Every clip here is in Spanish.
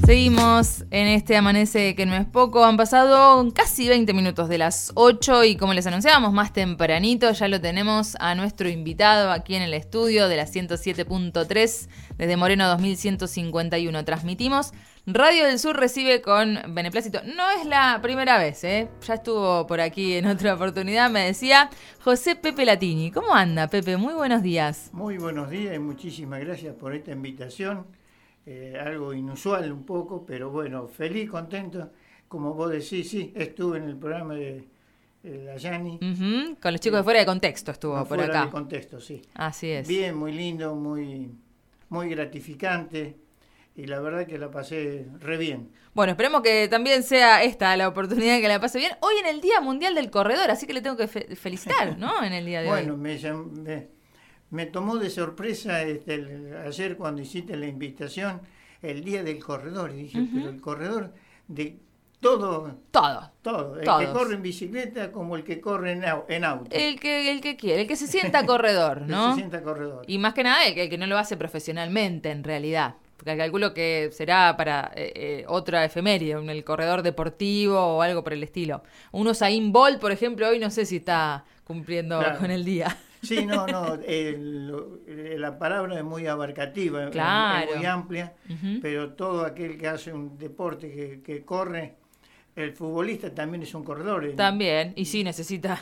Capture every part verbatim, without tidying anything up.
Seguimos en este Amanece que no es poco. Han pasado casi veinte minutos de las ocho y como les anunciábamos más tempranito, ya lo tenemos a nuestro invitado aquí en el estudio de la ciento siete punto tres desde Moreno dos mil ciento cincuenta y uno. Transmitimos. Radio del Sur recibe con beneplácito. No es la primera vez, ¿eh? Ya estuvo por aquí en otra oportunidad, me decía José Pepe Latini. ¿Cómo anda, Pepe? Muy buenos días. Muy buenos días y muchísimas gracias por esta invitación. Eh, algo inusual un poco, pero bueno, feliz, contento. Como vos decís, sí, estuve en el programa de, de la Yani. Uh-huh. Con los chicos eh, de Fuera de Contexto estuvo por acá. Fuera de Contexto, sí. Así es. Bien, muy lindo, muy, muy gratificante y la verdad que la pasé re bien. Bueno, esperemos que también sea esta la oportunidad que la pase bien. Hoy en el Día Mundial del Corredor, así que le tengo que fe- felicitar, ¿no? En el día de bueno, hoy. Bueno, me, me Me tomó de sorpresa este, el, ayer cuando hiciste la invitación, el Día del Corredor. Y dije, uh-huh. pero el corredor de todo. Todo. Todo. El Todos. que corre en bicicleta como el que corre en, au- en auto. El que, el que quiere, el que se sienta corredor, ¿no? El que se sienta corredor. Y más que nada, el que, el que no lo hace profesionalmente, en realidad. Porque calculo que será para eh, eh, otra efeméride, el corredor deportivo o algo por el estilo. Un Usain Bolt, por ejemplo, hoy no sé si está cumpliendo claro. con el día. Sí, no, no, el, la palabra es muy abarcativa, claro. es muy amplia, uh-huh. pero todo aquel que hace un deporte que, que corre, el futbolista también es un corredor. También, y sí necesita.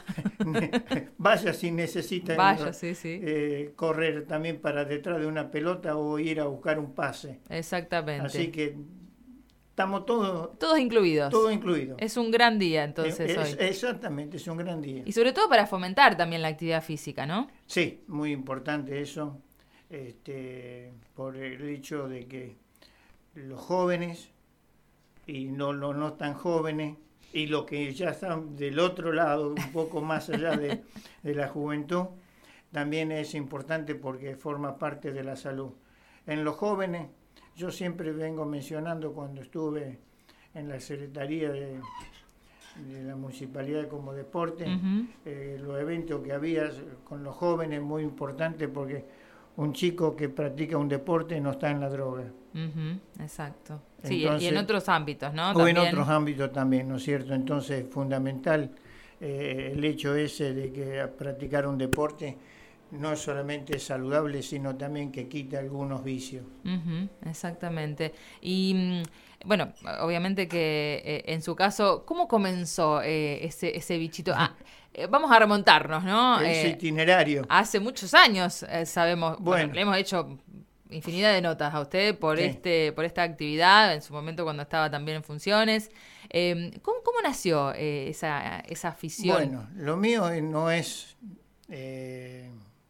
Vaya si necesita Vaya, sí, sí. Eh, correr también para detrás de una pelota o ir a buscar un pase. Exactamente. Así que estamos todos... Todos incluidos. Todo incluido. Es un gran día, entonces, es, hoy. Exactamente, es un gran día. Y sobre todo para fomentar también la actividad física, ¿no? Sí, muy importante eso, este, por el hecho de que los jóvenes y no los no, no tan jóvenes y los que ya están del otro lado, un poco más allá de, de la juventud, también es importante porque forma parte de la salud. En los jóvenes, yo siempre vengo mencionando cuando estuve en la Secretaría de, de la Municipalidad como Deporte, uh-huh. eh, los eventos que había con los jóvenes, muy importante porque un chico que practica un deporte no está en la droga. Uh-huh. Exacto. Sí, Entonces, y en otros ámbitos, ¿no? O también. en otros ámbitos también, ¿no es cierto? Entonces, fundamental eh, el hecho ese de que practicar un deporte no solamente es saludable, sino también que quita algunos vicios. Uh-huh, exactamente. Y bueno, obviamente que eh, en su caso, ¿cómo comenzó eh, ese, ese bichito? Ah, eh, vamos a remontarnos, ¿no? Ese eh, itinerario. Hace muchos años, eh, sabemos, bueno. bueno, le hemos hecho infinidad de notas a usted por sí. este por esta actividad, en su momento cuando estaba también en funciones. Eh, ¿cómo, ¿Cómo nació eh, esa, esa afición? Bueno, lo mío no es... Eh,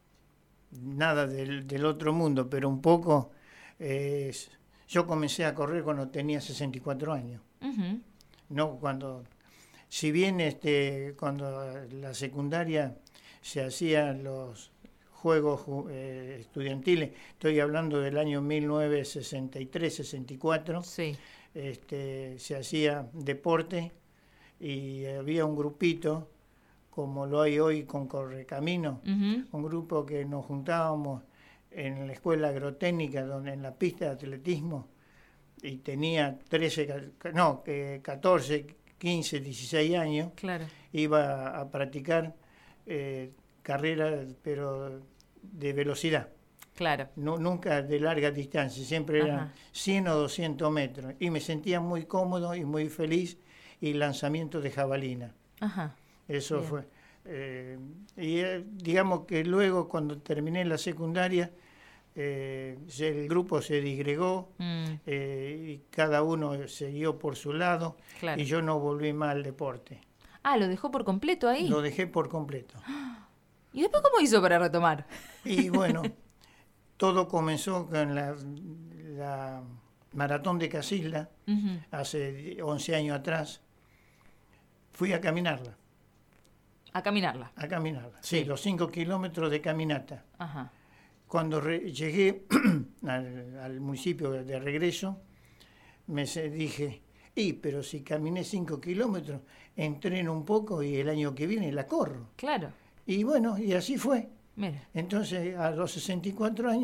nada del, del otro mundo, pero un poco eh, yo comencé a correr cuando tenía sesenta y cuatro años. Uh-huh. No cuando, si bien este cuando la secundaria se hacían los juegos eh, estudiantiles, estoy hablando del año mil novecientos sesenta y tres sesenta y cuatro, sí. este, se hacía deporte y había un grupito como lo hay hoy con Correcamino, uh-huh. un grupo que nos juntábamos en la escuela agrotécnica, donde en la pista de atletismo, y tenía trece, no, catorce, quince, dieciséis años, claro. iba a practicar eh, carreras, pero de velocidad. Claro. No, nunca de larga distancia, siempre eran Ajá. cien o doscientos metros, y me sentía muy cómodo y muy feliz, y lanzamiento de jabalina. Ajá. Eso Bien. fue. Eh, y eh, digamos que luego, cuando terminé la secundaria, eh, el grupo se disgregó mm. eh, y cada uno siguió por su lado, claro. y yo no volví más al deporte. Ah, ¿lo dejó por completo ahí? Lo dejé por completo. ¿Y después cómo hizo para retomar? Y bueno, todo comenzó con la, la maratón de Casilda, uh-huh. hace once años atrás. Fui a caminarla. A caminarla. A caminarla, sí, sí los cinco kilómetros de caminata. Ajá. Cuando re- llegué al, al municipio de regreso, me se, dije, y pero si caminé cinco kilómetros, entreno un poco y el año que viene la corro. Claro. Y bueno, y así fue. Mira. Entonces, a los sesenta y cuatro años,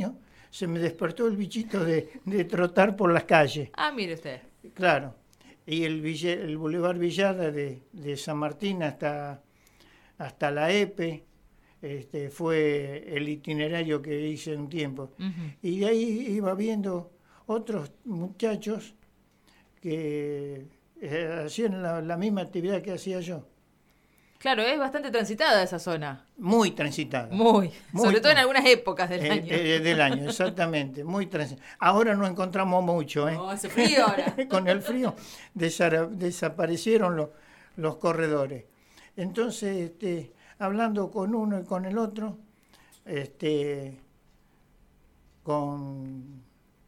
se me despertó el bichito de, de trotar por las calles. Ah, mire usted. Claro. Y el, Ville, el Boulevard Villada de, de San Martín hasta, hasta la E P E, este, fue el itinerario que hice un tiempo. Uh-huh. Y de ahí iba viendo otros muchachos que eh, hacían la, la misma actividad que hacía yo. Claro, es bastante transitada esa zona. Muy transitada. Muy, muy sobre todo en algunas épocas del eh, año. Eh, del año, exactamente, muy transitada. Ahora no encontramos mucho, ¿eh? No, hace frío ahora. Con el frío desa- desaparecieron los, los corredores. Entonces, este, hablando con uno y con el otro, este, con...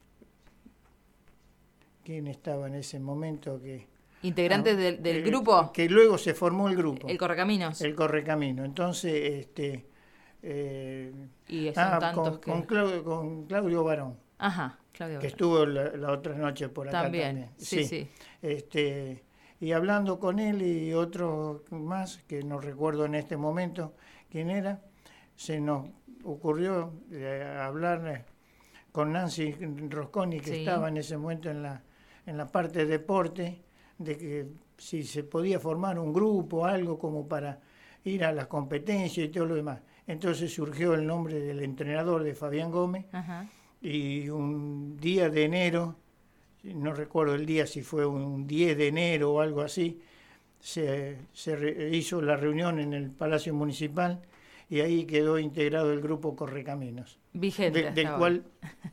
¿Quién estaba en ese momento que... ¿Integrantes ah, del, del eh, grupo? Que luego se formó el grupo. El Correcaminos. El Correcamino. Entonces, este... Eh, y son ah, tantos con, que... con, Claudio, con Claudio Barón. Ajá, Claudio Que Barón. estuvo la, la otra noche por acá también. también. Sí, sí. sí. Este, y hablando con él y otros más, que no recuerdo en este momento quién era, se nos ocurrió eh, hablar con Nancy Rosconi, que sí. estaba en ese momento en la, en la parte de deporte, de que si se podía formar un grupo, algo como para ir a las competencias y todo lo demás. Entonces surgió el nombre del entrenador de Fabián Gómez. Ajá. Y un día de enero, no recuerdo el día, si fue un diez de enero o algo así, se, se re, hizo la reunión en el Palacio Municipal y ahí quedó integrado el grupo Correcaminos. Vigente. De, del cual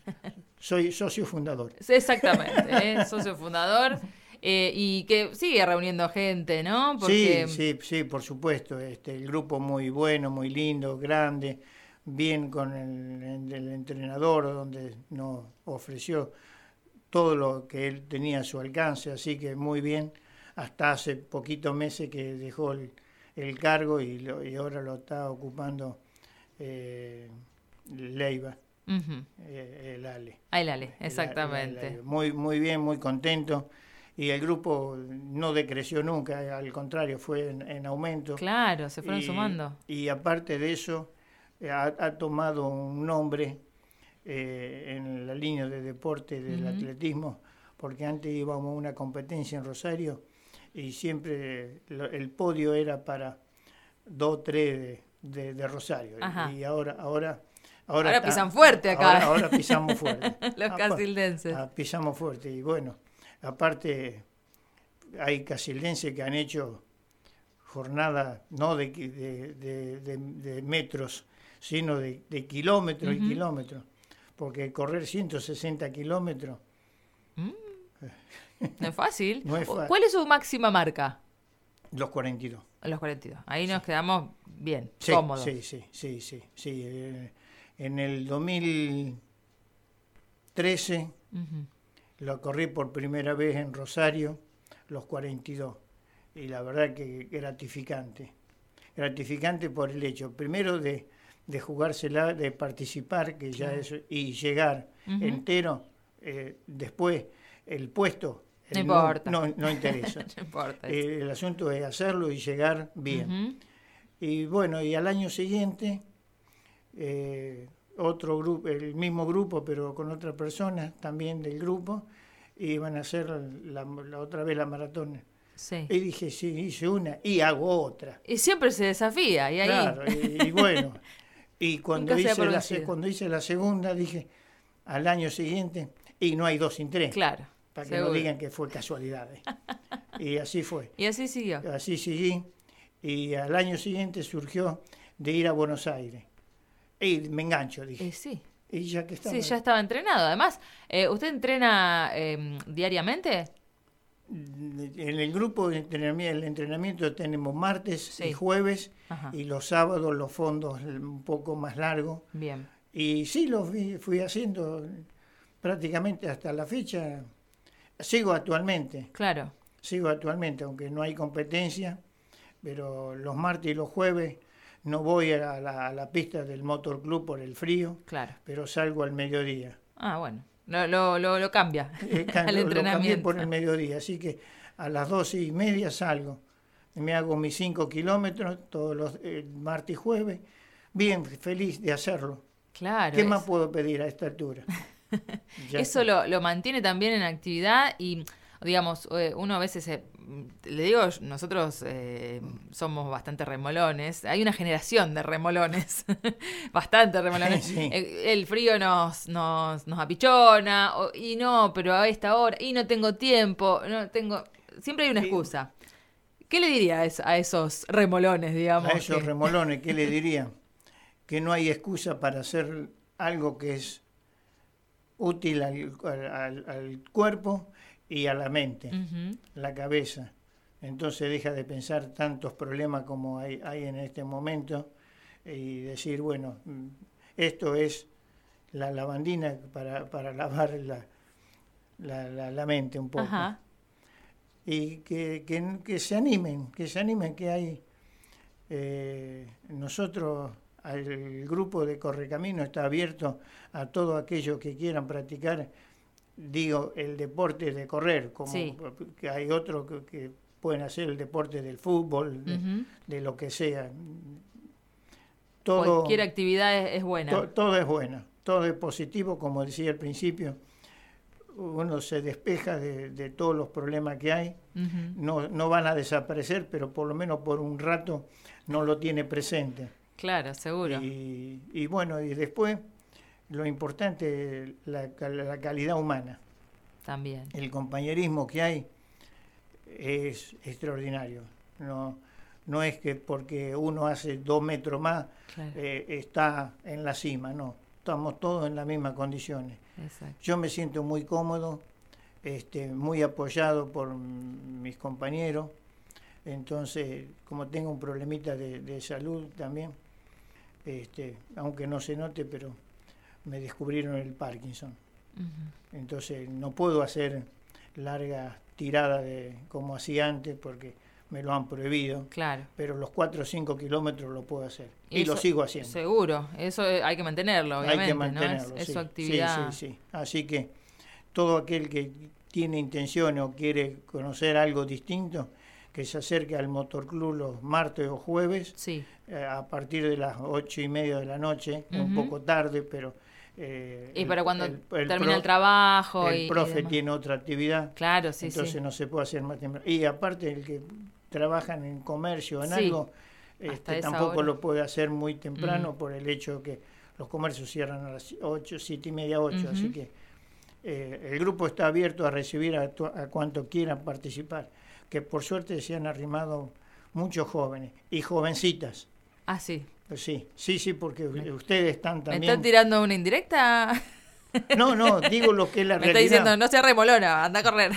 soy socio fundador. Exactamente, ¿eh? socio fundador. Eh, y que sigue reuniendo gente, ¿no? Porque... Sí, sí, sí, por supuesto. Este, el grupo muy bueno, muy lindo, grande, bien con el, el entrenador, donde nos ofreció todo lo que él tenía a su alcance, así que muy bien, hasta hace poquitos meses que dejó el, el cargo y, lo, y ahora lo está ocupando eh, Leiva, uh-huh. eh, el Ale. Ah, el Ale, exactamente. El Ale. Muy, muy bien, muy contento. Y el grupo no decreció nunca, al contrario, fue en, en aumento. Claro, se fueron y, sumando. Y aparte de eso, ha, ha tomado un nombre eh, en la línea de deporte del uh-huh. atletismo, porque antes íbamos a una competencia en Rosario y siempre lo, el podio era para dos o tres de, de, de Rosario. Ajá. Y ahora... ahora Ahora, ahora pisan fuerte acá. Ahora, ahora pisamos fuerte. Los casildenses. Ah, pisamos fuerte y bueno... Aparte, hay casildenses que han hecho jornadas no de, de, de, de, de metros, sino de, de kilómetros uh-huh. y kilómetros. Porque correr ciento sesenta kilómetros... Mm. No es fácil. No es fácil. ¿Cuál es su máxima marca? Los cuarenta y dos. Los cuarenta y dos. Ahí sí. Nos quedamos bien, sí, cómodos. Sí, sí, sí, sí. sí. Eh, en el dos mil trece... Uh-huh. Lo corrí por primera vez en Rosario, los cuarenta y dos, y la verdad que gratificante. Gratificante por el hecho, primero de, de jugársela, de participar, que ya uh-huh. es, y llegar uh-huh. entero, eh, después el puesto no, importa. no, no interesa. No importa eh, el asunto es hacerlo y llegar bien. Uh-huh. Y bueno, y al año siguiente... Eh, otro grupo, el mismo grupo, pero con otras personas también del grupo, y iban a hacer la, la otra vez la maratón. Sí. Y dije, sí, hice una y hago otra. Y siempre se desafía, y ahí... Claro, y, y bueno, y cuando hice, la, cuando hice la segunda, dije, al año siguiente, y no hay dos sin tres. Claro. Para que no digan que fue casualidad. Y así fue. Y así siguió. Así seguí, y al año siguiente surgió de ir a Buenos Aires. Y me engancho, dije. Eh, sí. Y ya que estaba... Sí, ya estaba entrenado. Además, eh, ¿usted entrena eh, diariamente? En el grupo de entrenamiento, el entrenamiento tenemos martes sí. y jueves. Ajá. Y los sábados los fondos un poco más largos. Bien. Y sí, los fui, fui haciendo prácticamente hasta la fecha. Sigo actualmente. Claro. Sigo actualmente, aunque no hay competencia, pero los martes y los jueves... No voy a la, a la pista del Motor Club por el frío, claro. pero salgo al mediodía. Ah, bueno, lo, lo, lo, lo cambia eh, al lo, entrenamiento. Lo cambié por el mediodía, así que a las doce y media salgo. Me hago mis cinco kilómetros todos los eh, martes y jueves, bien feliz de hacerlo. Claro. ¿Qué es... más puedo pedir a esta altura? Eso lo, lo mantiene también en actividad y, digamos, uno a veces, eh, le digo, nosotros eh, somos bastante remolones. Hay una generación de remolones, bastante remolones. Sí. El, el frío nos, nos, nos apichona, o, y no, pero a esta hora, y no tengo tiempo, no tengo... Siempre hay una excusa. ¿Qué le diría a esos remolones, digamos? A esos que... remolones, ¿qué le diría? Que no hay excusa para hacer algo que es útil al, al, al cuerpo y a la mente, uh-huh. la cabeza. Entonces deja de pensar tantos problemas como hay, hay en este momento y decir, bueno, esto es la lavandina para, para lavar la, la, la, la mente un poco. Uh-huh. Y que, que, que se animen, que se animen, que hay eh, nosotros, el grupo de Correcamino está abierto a todo aquello que quieran practicar, digo, el deporte de correr, como sí. que hay otros que, que pueden hacer el deporte del fútbol, de, uh-huh. de lo que sea. Todo, cualquier actividad es, es buena. To, todo es buena, todo es positivo, como decía al principio. Uno se despeja de, de todos los problemas que hay, uh-huh. no, no van a desaparecer, pero por lo menos por un rato no lo tiene presente. Claro, seguro. Y, y bueno, y después lo importante es la, la calidad humana. También. El compañerismo que hay es extraordinario. No, no es que porque uno hace dos metros más claro. eh, está en la cima, no. Estamos todos en las mismas condiciones. Exacto. Yo me siento muy cómodo, este, muy apoyado por mis compañeros. Entonces, como tengo un problemita de, de salud también, este, aunque no se note, pero me descubrieron el Parkinson. Uh-huh. Entonces, no puedo hacer largas tiradas de, como hacía antes, porque me lo han prohibido. Claro. Pero los cuatro o cinco kilómetros lo puedo hacer. Y eso, lo sigo haciendo. Seguro. Eso hay que mantenerlo, obviamente. Hay que mantenerlo, ¿no? Es, sí. es su actividad. Sí, sí, sí. Así que todo aquel que tiene intenciones o quiere conocer algo distinto, que se acerque al Motorclub los martes o jueves, sí. eh, a partir de las ocho y media de la noche, uh-huh. un poco tarde, pero... Eh, y para cuando el, el termina profe, el trabajo. El y, profe y tiene otra actividad. Claro, sí, entonces sí. no se puede hacer más temprano. Y aparte el que trabajan en comercio, en sí, algo, este, tampoco hora. Lo puede hacer muy temprano uh-huh. por el hecho de que los comercios cierran a las ocho, siete y media, ocho, uh-huh. así que eh, el grupo está abierto a recibir a, a cuanto quieran participar, que por suerte se han arrimado muchos jóvenes y jovencitas. Ah, sí. Sí, sí, sí, porque me, ustedes están también... ¿Me están tirando una indirecta? No, no, digo lo que es la me realidad. Me está diciendo, no sea remolona, anda a correr.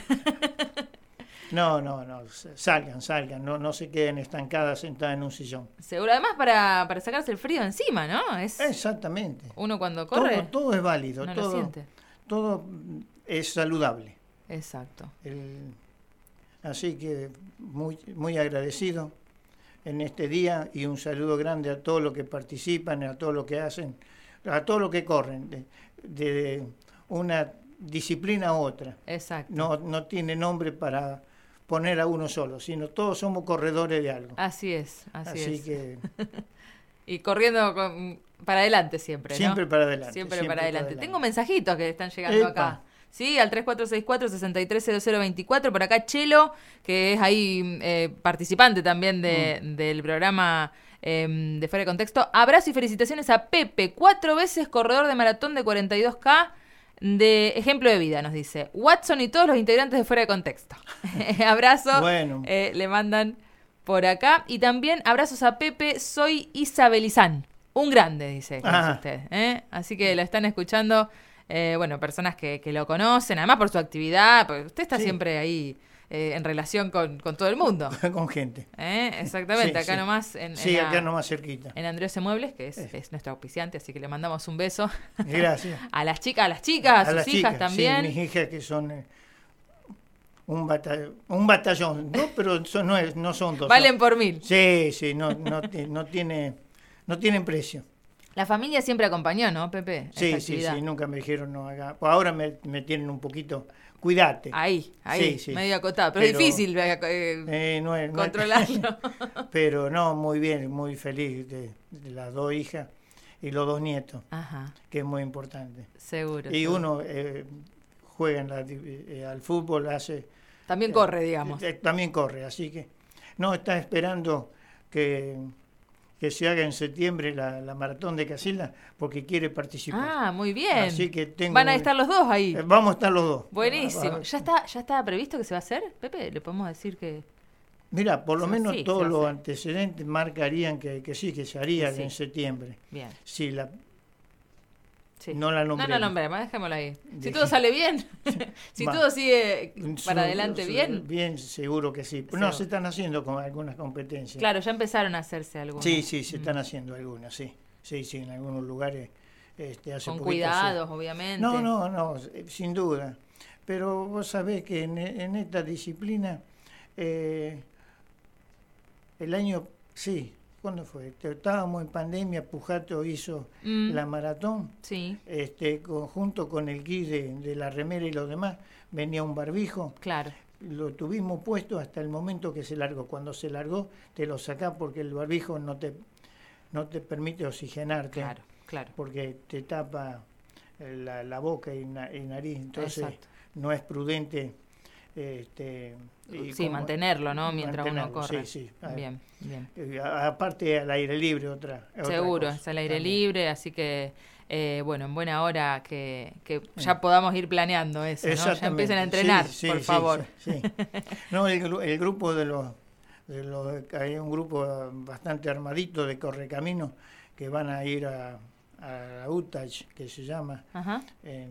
No, no, no, salgan, salgan, no, no se queden estancadas sentadas en un sillón. Seguro, además para, para sacarse el frío encima, ¿no? Es Exactamente. Uno cuando corre... Todo, todo es válido, no todo, lo siente. Todo es saludable. Exacto. El, así que muy, muy agradecido en este día y un saludo grande a todos los que participan, a todos los que hacen, a todos los que corren, de, de una disciplina a otra. Exacto. No, no tiene nombre para poner a uno solo, sino todos somos corredores de algo. Así es, así, así es. que y corriendo con, para adelante siempre, ¿no? Siempre para adelante. Siempre, siempre para, adelante. para adelante. Tengo mensajitos que están llegando Epa. acá. Sí, al tres cuatro seis cuatro, seis tres cero cero dos cuatro. Por acá Chelo, que es ahí eh, participante también de, mm. del programa eh, de Fuera de Contexto. Abrazo y felicitaciones a Pepe, cuatro veces corredor de maratón de cuarenta y dos K, de ejemplo de vida, nos dice. Watson y todos los integrantes de Fuera de Contexto. Abrazo, bueno. eh, le mandan por acá. Y también abrazos a Pepe, soy Isabelizán. Un grande, dice, ah. usted. ¿eh? Así que la están escuchando... Eh, bueno, personas que, que lo conocen, además por su actividad, porque usted está sí. siempre ahí eh, en relación con, con todo el mundo. Con gente. ¿Eh? Exactamente, sí, acá sí. nomás. En, sí, en acá la, nomás cerquita. En Andrés Muebles, que es, eh. es nuestro auspiciante, así que le mandamos un beso. Gracias. A las chicas, a las chicas, a, a sus las hijas chicas, también. Sí, mis hijas que son eh, un, batall un batallón, no, pero son, no, es, no son dos. Valen son, por mil. Sí, sí, no, no, no, tiene, no tienen precio. La familia siempre acompañó, ¿no, Pepe? Sí, sí, sí, nunca me dijeron no haga. Pues ahora me, me tienen un poquito, cuídate. Ahí, ahí, sí, sí. medio acotado, pero, pero es difícil eh, eh, no es, controlarlo. No es, pero no, muy bien, muy feliz de, de las dos hijas. y los dos nietos, Ajá. que es muy importante. Seguro. Y seguro. uno eh, juega en la, eh, al fútbol, hace... También eh, corre, digamos. eh, también corre, así que... No, está esperando que, que se haga en septiembre la, la maratón de Casilda, porque quiere participar. Ah, muy bien. Así que tengo, Van a estar los dos ahí. eh, vamos a estar los dos. Buenísimo. ¿Ya está, ya está previsto que se va a hacer, Pepe? ¿Le podemos decir que...? Mira, por lo Sí, menos sí, todos se va a los hacer. antecedentes marcarían que, que sí, que se haría Sí. en septiembre. Bien. Si la, Sí. no la No, nombremos. no nombremos, dejémoslo ahí. Si Deje- todo sale bien, si Va. todo sigue Su- para adelante su- bien. Bien, seguro que sí. No, Seguro. se están haciendo con algunas competencias. Claro, ya empezaron a hacerse algunos. Sí, sí, se Mm. están haciendo algunas, sí. Sí, sí, en algunos lugares. Este, hace Con poquito cuidados, se- obviamente. No, no, no, eh, sin duda. Pero vos sabés que en, en esta disciplina, eh, el año, sí, ¿cuándo fue? Estábamos en pandemia, Pujato hizo Mm, la maratón, Sí, este, conjunto con el kit de, de la remera y los demás, venía un barbijo, claro. lo tuvimos puesto hasta el momento que se largó. Cuando se largó, te lo sacás porque el barbijo no te, no te permite oxigenarte, Claro, claro. porque te tapa eh, la, la boca y, na- y nariz, entonces Exacto. no es prudente. Este, y Sí, como- mantenerlo, ¿no? Mientras uno mantenerlo, corre. Sí, sí. A- Bien, bien. eh, a- Aparte al aire libre, otra. otra Seguro, cosa es al aire también. libre, así que, eh, bueno, en buena hora que, que ya Mm. podamos ir planeando eso, ¿no? Ya Exactamente. empiecen a entrenar, Sí, sí, por sí, favor. sí, sí. No, el, gru- el grupo de los, de los, hay un grupo bastante armadito de correcaminos que van a ir a, a Utach, que se llama, Ajá, en,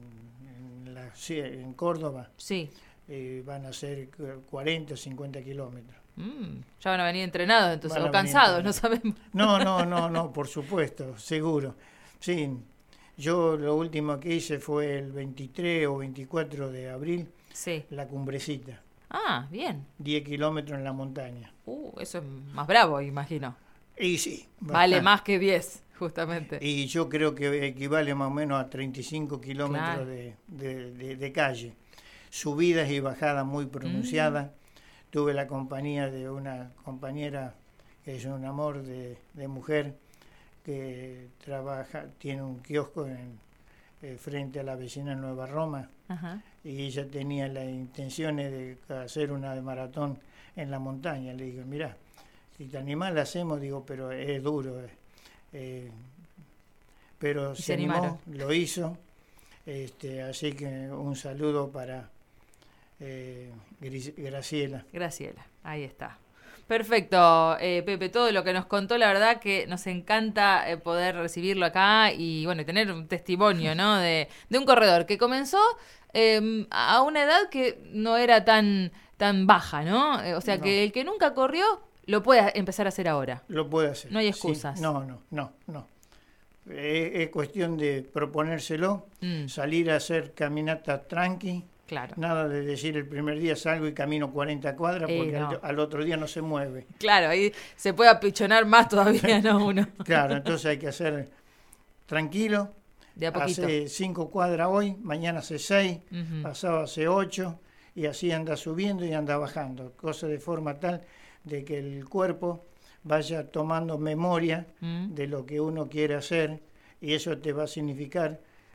en, la, sí, en Córdoba, sí. eh, van a hacer cuarenta, cincuenta kilómetros. Mm, ya van a venir entrenados, entonces, Van a o venir cansados, no entrenados. sabemos. No, no, no, no, por supuesto, seguro. Sí, yo lo último que hice fue el veintitrés o veinticuatro de abril, Sí. la Cumbrecita, Ah, bien. diez kilómetros en la montaña. Uh, eso es más bravo, imagino. Y sí, Vale bastante. más que diez, justamente. Y yo creo que equivale más o menos a treinta y cinco kilómetros Claro. de, de- de- de calle. Subidas y bajadas muy pronunciadas. Mm. Tuve la compañía de una compañera que es un amor de, de mujer que trabaja, tiene un kiosco en, eh, frente a la vecina Nueva Roma, Ajá. y ella tenía las intenciones de hacer una maratón en la montaña. Le digo, mirá, si te animás la hacemos, digo, pero es duro. eh, eh, pero Y se, se animó, animaron. lo hizo. Este, así que un saludo para eh, Gris- Graciela. Graciela, ahí está. Perfecto, eh, Pepe, todo lo que nos contó, la verdad que nos encanta eh, poder recibirlo acá y bueno, y tener un testimonio, ¿no? De, de un corredor que comenzó eh, a una edad que no era tan, tan baja, ¿no? Eh, o sea, No. que el que nunca corrió lo puede empezar a hacer ahora. Lo puede hacer. No hay sí. excusas. No, no, no, no. Es, es cuestión de proponérselo, Mm, salir a hacer caminata tranqui. claro. Nada de decir el primer día salgo y camino cuarenta cuadras Eh, porque no. al, al otro día no se mueve. Claro, ahí se puede apichonar más todavía, ¿no? Uno. Claro, entonces hay que hacer tranquilo. De a poquito. Hace cinco cuadras hoy, mañana hace seis, Ujú. pasado hace ocho, y así anda subiendo y anda bajando. Cosa de forma tal de que el cuerpo vaya tomando memoria Mm. de lo que uno quiere hacer, y eso te va a significar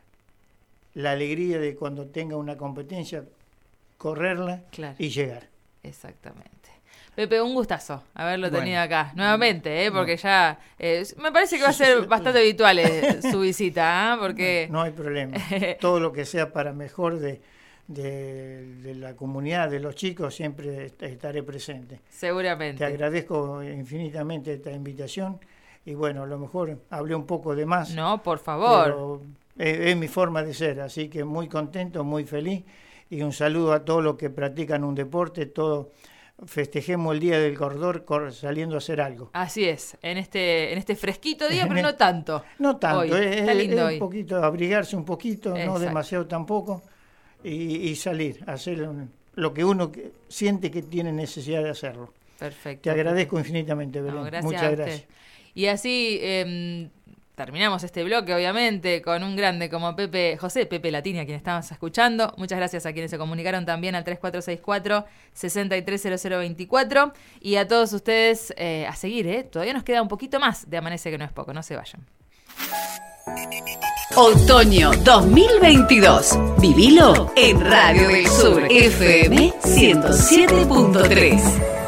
la alegría de cuando tenga una competencia, correrla Claro. y llegar. Exactamente. Pepe, un gustazo haberlo Bueno. tenido acá. Nuevamente, ¿eh? Porque No. ya eh, me parece que va a ser bastante habitual eh, su visita, ¿ah? Porque No hay problema. Todo lo que sea para mejor de, de, de la comunidad, de los chicos, siempre est- estaré presente. Te seguramente. agradezco infinitamente esta invitación y bueno, a lo mejor hablé un poco de más, No, por favor. pero es, es mi forma de ser, así que muy contento, muy feliz y un saludo a todos los que practican un deporte, todos festejemos el Día del Corredor cor- saliendo a hacer algo. Así es, en este, en este fresquito día, pero no tanto. No tanto, Hoy, es, está es- lindo es hoy. un poquito, abrigarse un poquito, no Exacto. demasiado tampoco, y, y salir, hacer un- lo que uno que- siente que tiene necesidad de hacerlo. Perfecto. Te agradezco infinitamente, Belén. No, gracias Muchas a usted. gracias. Y así eh, terminamos este bloque, obviamente, con un grande como Pepe, José Pepe Latini, a quien estábamos escuchando. Muchas gracias a quienes se comunicaron también al tres cuatro seis cuatro, seis tres cero cero dos cuatro. Y a todos ustedes eh, a seguir, ¿eh? Todavía nos queda un poquito más de Amanece que no es poco, no se vayan. Otoño dos mil veintidós. Vivilo en Radio del Sur F M ciento siete punto tres.